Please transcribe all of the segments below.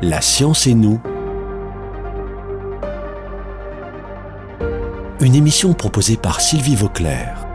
La science et nous. Une émission proposée par Sylvie Vauclair.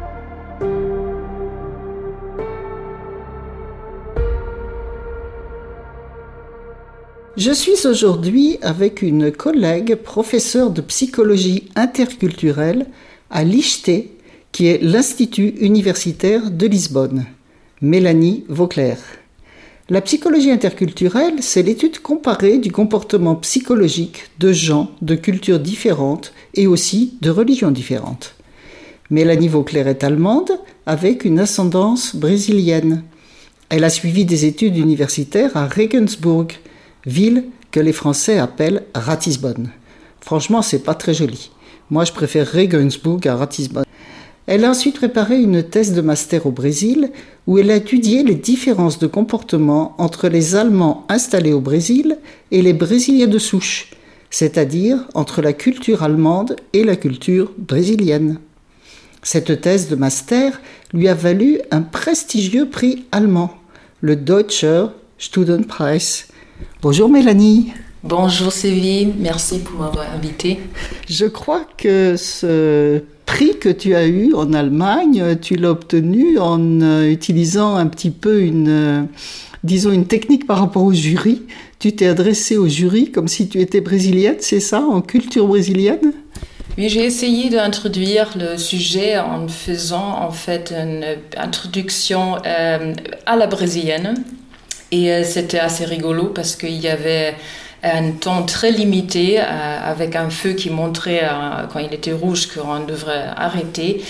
Je suis aujourd'hui avec une collègue professeure de psychologie interculturelle à l'ICHTE, qui est l'Institut universitaire de Lisbonne, Mélanie Vauclair. La psychologie interculturelle, c'est l'étude comparée du comportement psychologique de gens de cultures différentes et aussi de religions différentes. Mélanie Vauclair est allemande avec une ascendance brésilienne. Elle a suivi des études universitaires à Regensburg, ville que les Français appellent Ratisbonne. Franchement, c'est pas très joli. Moi, je préfère Regensburg à Ratisbonne. Elle a ensuite préparé une thèse de master au Brésil où elle a étudié les différences de comportement entre les Allemands installés au Brésil et les Brésiliens de souche, c'est-à-dire entre la culture allemande et la culture brésilienne. Cette thèse de master lui a valu un prestigieux prix allemand, le Deutscher Studentenpreis. Bonjour Mélanie. Bonjour Sylvie, merci pour m'avoir invitée. Je crois que ce prix que tu as eu en Allemagne, tu l'as obtenu en utilisant un petit peu une technique par rapport au jury. Tu t'es adressée au jury comme si tu étais brésilienne, c'est ça, en culture brésilienne ? Oui, j'ai essayé d'introduire le sujet en faisant en fait une introduction à la brésilienne. Et c'était assez rigolo parce qu'il y avait un temps très limité avec un feu qui montrait quand il était rouge qu'on devrait arrêter.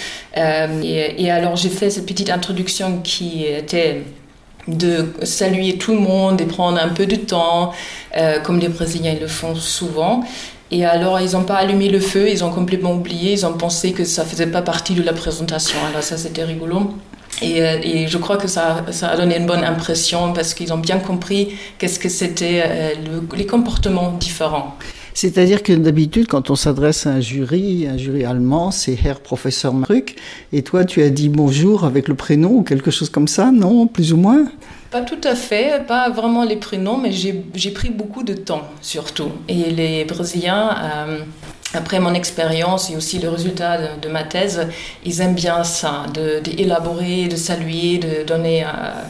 Et alors j'ai fait cette petite introduction qui était de saluer tout le monde et prendre un peu de temps, comme les Brésiliens le font souvent. Et alors, ils n'ont pas allumé le feu, ils ont complètement oublié, ils ont pensé que ça ne faisait pas partie de la présentation. Alors ça, c'était rigolo. Et je crois que ça a donné une bonne impression parce qu'ils ont bien compris qu'est-ce que c'était les comportements différents. C'est-à-dire que d'habitude, quand on s'adresse à un jury allemand, c'est Herr Professeur Mark, et toi, tu as dit bonjour avec le prénom ou quelque chose comme ça, non? Plus ou moins? Pas tout à fait, pas vraiment les prénoms, mais j'ai pris beaucoup de temps, surtout. Et les Brésiliens, après mon expérience et aussi le résultat de ma thèse, ils aiment bien ça, d'élaborer, de saluer, de donner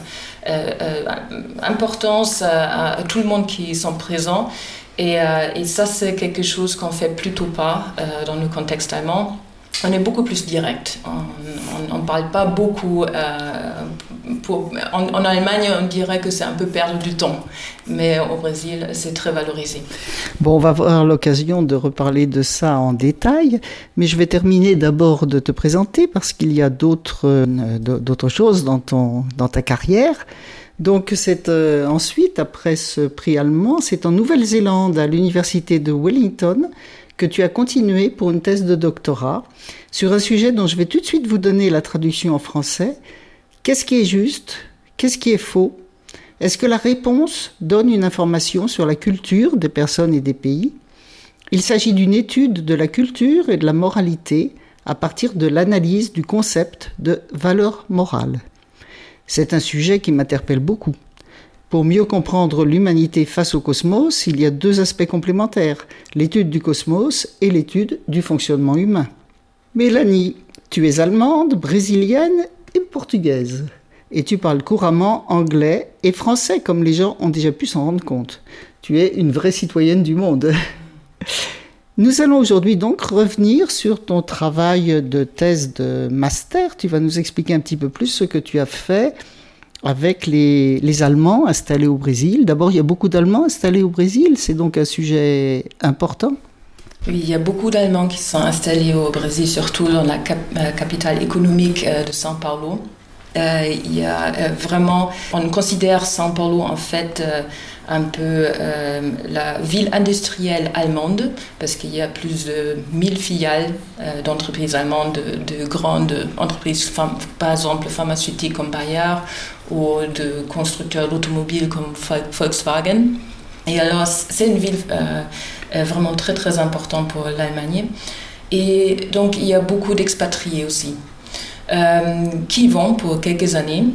importance à tout le monde qui sont présents. Et ça, c'est quelque chose qu'on ne fait plutôt pas dans le contexte allemand. On est beaucoup plus direct. On ne parle pas beaucoup. En Allemagne, on dirait que c'est un peu perdre du temps. Mais au Brésil, c'est très valorisé. Bon, on va avoir l'occasion de reparler de ça en détail. Mais je vais terminer d'abord de te présenter parce qu'il y a d'autres choses dans ta carrière. Donc ensuite, après ce prix allemand, c'est en Nouvelle-Zélande, à l'université de Wellington, que tu as continué pour une thèse de doctorat sur un sujet dont je vais tout de suite vous donner la traduction en français. Qu'est-ce qui est juste? Qu'est-ce qui est faux? Est-ce que la réponse donne une information sur la culture des personnes et des pays? Il s'agit d'une étude de la culture et de la moralité à partir de l'analyse du concept de valeur morale. C'est un sujet qui m'interpelle beaucoup. Pour mieux comprendre l'humanité face au cosmos, il y a deux aspects complémentaires, l'étude du cosmos et l'étude du fonctionnement humain. Mélanie, tu es allemande, brésilienne et portugaise. Et tu parles couramment anglais et français, comme les gens ont déjà pu s'en rendre compte. Tu es une vraie citoyenne du monde. Nous allons aujourd'hui donc revenir sur ton travail de thèse de master. Tu vas nous expliquer un petit peu plus ce que tu as fait avec les Allemands installés au Brésil. D'abord, il y a beaucoup d'Allemands installés au Brésil, c'est donc un sujet important. Oui, il y a beaucoup d'Allemands qui sont installés au Brésil, surtout dans la capitale économique de São Paulo. Il y a vraiment, on considère São Paulo en fait un peu la ville industrielle allemande parce qu'il y a plus de 1000 filiales d'entreprises allemandes, de grandes entreprises, par exemple pharmaceutiques comme Bayer ou de constructeurs d'automobiles comme Volkswagen. Et alors c'est une ville vraiment très très importante pour l'Allemagne. Et donc il y a beaucoup d'expatriés aussi qui vont pour quelques années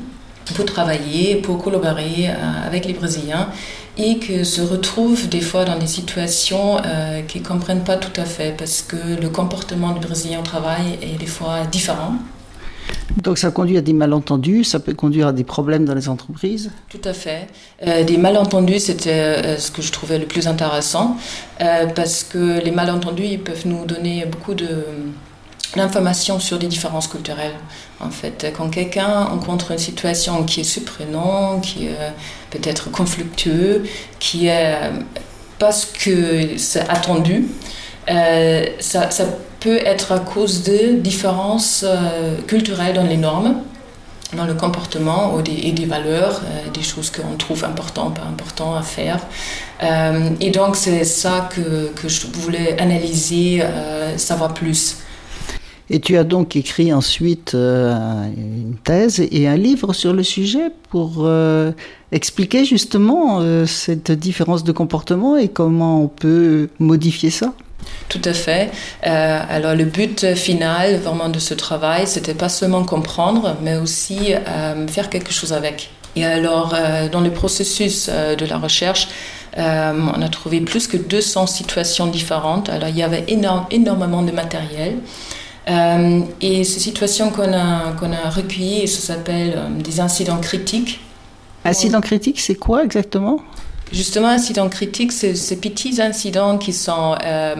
pour travailler, pour collaborer avec les Brésiliens et qui se retrouvent des fois dans des situations qu'ils ne comprennent pas tout à fait parce que le comportement du Brésilien au travail est des fois différent. Donc ça conduit à des malentendus, ça peut conduire à des problèmes dans les entreprises? Tout à fait. Des malentendus, c'était ce que je trouvais le plus intéressant parce que les malentendus, ils peuvent nous donner beaucoup d'informations sur des différences culturelles. En fait, quand quelqu'un rencontre une situation qui est surprenante, qui est peut-être conflictueux, qui est parce que c'est attendu, ça peut être à cause de différences culturelles dans les normes, dans le comportement et des valeurs, des choses qu'on trouve importantes, pas importantes à faire. Et donc c'est ça que je voulais analyser, savoir plus. Et tu as donc écrit ensuite une thèse et un livre sur le sujet pour expliquer justement cette différence de comportement et comment on peut modifier ça? Tout à fait. Alors le but final vraiment de ce travail, c'était pas seulement comprendre, mais aussi faire quelque chose avec. Et alors dans le processus de la recherche, on a trouvé plus que 200 situations différentes. Alors il y avait énormément de matériel. Et ces situations qu'on a recueillies, ça s'appelle des incidents critiques. Incidents critiques, c'est quoi exactement? Justement, incidents critiques, c'est ces petits incidents qui sont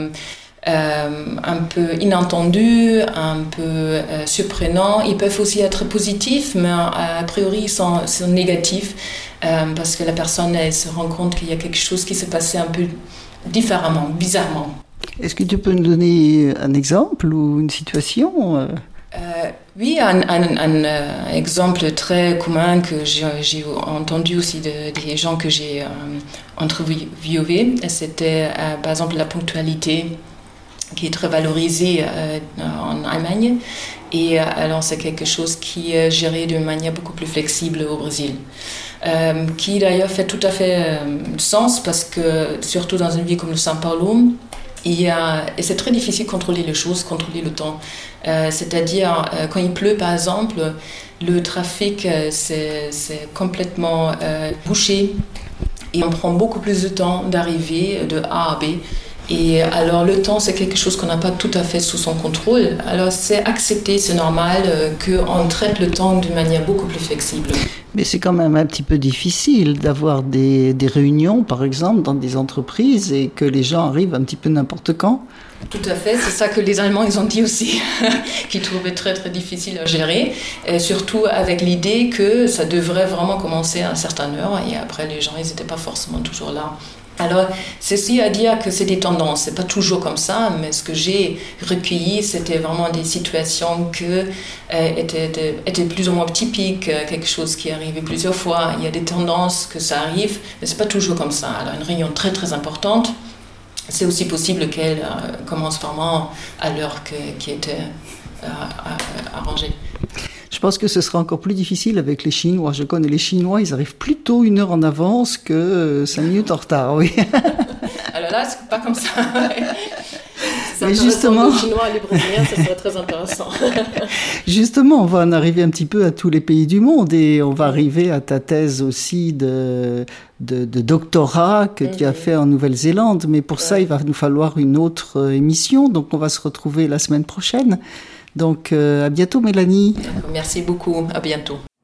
un peu inattendus, un peu surprenants. Ils peuvent aussi être positifs, mais a priori, ils sont négatifs parce que la personne elle se rend compte qu'il y a quelque chose qui s'est passé un peu différemment, bizarrement. Est-ce que tu peux nous donner un exemple ou une situation? Oui, un exemple très commun que j'ai entendu aussi des gens que j'ai interviewés, c'était par exemple la ponctualité qui est très valorisée en Allemagne. Et alors c'est quelque chose qui est géré d'une manière beaucoup plus flexible au Brésil. Qui d'ailleurs fait tout à fait sens parce que surtout dans une ville comme le São Paulo, et c'est très difficile de contrôler les choses, contrôler le temps. C'est-à-dire, quand il pleut, par exemple, le trafic, c'est complètement bouché. Et on prend beaucoup plus de temps d'arriver de A à B. Et alors, le temps, c'est quelque chose qu'on n'a pas tout à fait sous son contrôle. Alors, c'est accepté, c'est normal qu'on traite le temps d'une manière beaucoup plus flexible. Mais c'est quand même un petit peu difficile d'avoir des réunions, par exemple, dans des entreprises et que les gens arrivent un petit peu n'importe quand. Tout à fait, c'est ça que les Allemands ils ont dit aussi, qu'ils trouvaient très très difficile à gérer, et surtout avec l'idée que ça devrait vraiment commencer à une certaine heure et après les gens ils n'étaient pas forcément toujours là. Alors, ceci à dire que c'est des tendances, c'est pas toujours comme ça, mais ce que j'ai recueilli, c'était vraiment des situations qui étaient plus ou moins typiques, quelque chose qui arrivait plusieurs fois. Il y a des tendances que ça arrive, mais c'est pas toujours comme ça. Alors, une réunion très très importante, c'est aussi possible qu'elle commence vraiment à l'heure qui était arrangée. Je pense que ce sera encore plus difficile avec les Chinois. Je connais les Chinois, ils arrivent plutôt 1 heure en avance que 5 minutes en retard, oui. Alors là, c'est pas comme ça. Mais justement, les Chinois et les Brésiliens, ça serait très intéressant. Justement, on va en arriver un petit peu à tous les pays du monde et on va arriver à ta thèse aussi de doctorat que tu as fait en Nouvelle-Zélande. Mais pour ça, il va nous falloir une autre émission. Donc, on va se retrouver la semaine prochaine. Donc, à bientôt, Mélanie. Merci beaucoup. À bientôt.